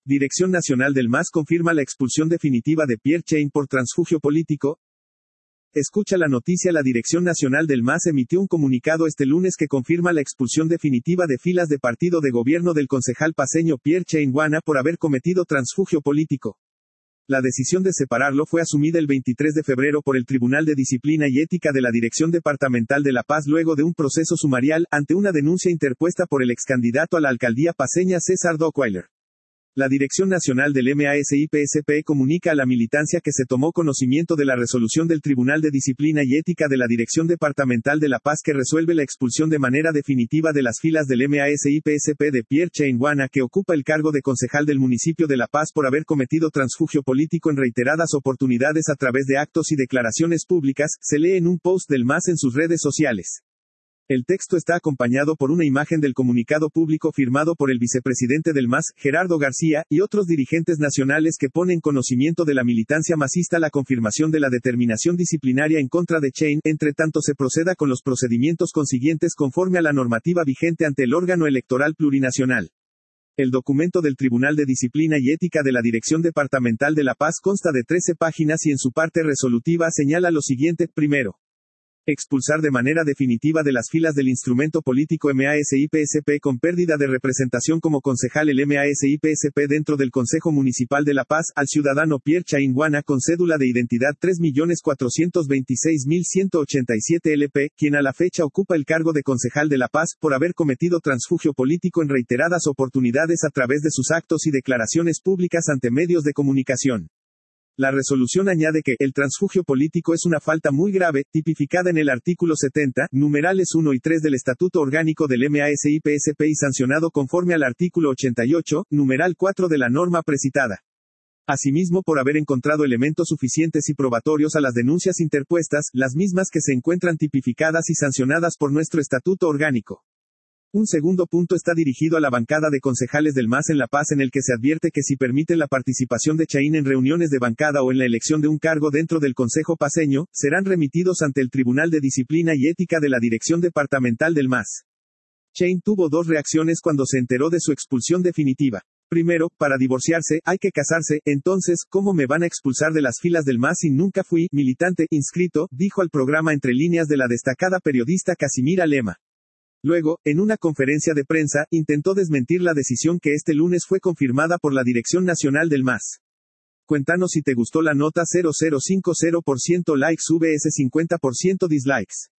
Dirección Nacional del MAS confirma la expulsión definitiva de Pierre Chain por transfugio político. Escucha la noticia. La Dirección Nacional del MAS emitió un comunicado este lunes que confirma la expulsión definitiva de filas de partido de gobierno del concejal paceño Pierre Chain Guana por haber cometido transfugio político. La decisión de separarlo fue asumida el 23 de febrero por el Tribunal de Disciplina y Ética de la Dirección Departamental de La Paz luego de un proceso sumarial ante una denuncia interpuesta por el excandidato a la alcaldía paceña César Dockweiler. La Dirección Nacional del MASIPSP comunica a la militancia que se tomó conocimiento de la resolución del Tribunal de Disciplina y Ética de la Dirección Departamental de La Paz que resuelve la expulsión de manera definitiva de las filas del MASIPSP de Pierre Chain Guana, que ocupa el cargo de concejal del municipio de La Paz por haber cometido transfugio político en reiteradas oportunidades a través de actos y declaraciones públicas, se lee en un post del MAS en sus redes sociales. El texto está acompañado por una imagen del comunicado público firmado por el vicepresidente del MAS, Gerardo García, y otros dirigentes nacionales que ponen conocimiento de la militancia masista la confirmación de la determinación disciplinaria en contra de Chain, entre tanto se proceda con los procedimientos consiguientes conforme a la normativa vigente ante el órgano electoral plurinacional. El documento del Tribunal de Disciplina y Ética de la Dirección Departamental de La Paz consta de 13 páginas y en su parte resolutiva señala lo siguiente. Primero, expulsar de manera definitiva de las filas del instrumento político MASIPSP con pérdida de representación como concejal el MASIPSP dentro del Consejo Municipal de La Paz, al ciudadano Pierre Chain Guana con cédula de identidad 3.426.187 LP, quien a la fecha ocupa el cargo de concejal de La Paz, por haber cometido transfugio político en reiteradas oportunidades a través de sus actos y declaraciones públicas ante medios de comunicación. La resolución añade que el transfugio político es una falta muy grave, tipificada en el artículo 70, numerales 1 y 3 del Estatuto Orgánico del MASIPSP y sancionado conforme al artículo 88, numeral 4 de la norma precitada. Asimismo, por haber encontrado elementos suficientes y probatorios a las denuncias interpuestas, las mismas que se encuentran tipificadas y sancionadas por nuestro Estatuto Orgánico. Un segundo punto está dirigido a la bancada de concejales del MAS en La Paz, en el que se advierte que si permiten la participación de Chain en reuniones de bancada o en la elección de un cargo dentro del Consejo paceño, serán remitidos ante el Tribunal de Disciplina y Ética de la Dirección Departamental del MAS. Chain tuvo dos reacciones cuando se enteró de su expulsión definitiva. Primero, para divorciarse, hay que casarse, entonces, ¿cómo me van a expulsar de las filas del MAS si nunca fui militante inscrito?, dijo al programa Entre Líneas de la destacada periodista Casimira Lema. Luego, en una conferencia de prensa, intentó desmentir la decisión que este lunes fue confirmada por la Dirección Nacional del MAS. Cuéntanos si te gustó la nota. 0050% likes vs 50% dislikes.